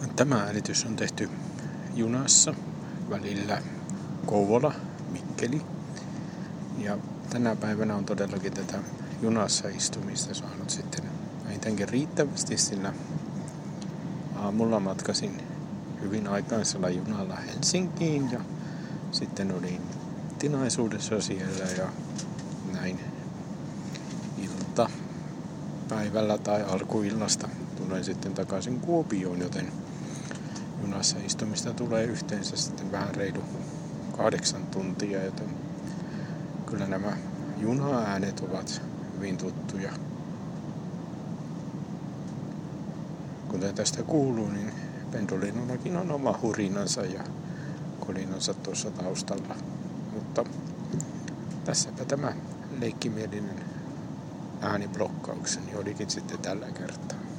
Tämä äänitys on tehty junassa välillä Kouvola-Mikkeli. Ja tänä päivänä on todellakin tätä junassa istumista saanut sitten vähintäänkin riittävästi, sillä aamulla matkasin hyvin aikaisella junalla Helsinkiin ja sitten olin tilaisuudessa siellä ja näin päivällä tai alkuillasta tulen sitten takaisin Kuopioon, joten junassa istumista tulee yhteensä sitten vähän reilu 8 tuntia, joten kyllä nämä juna-äänet ovat hyvin tuttuja. Kuten tästä kuuluu, niin pendulinollakin on oma hurinansa ja kolinansa tuossa taustalla. Mutta tässäpä tämä leikkimielinen ääniblokkauksen olikin sitten tällä kertaa.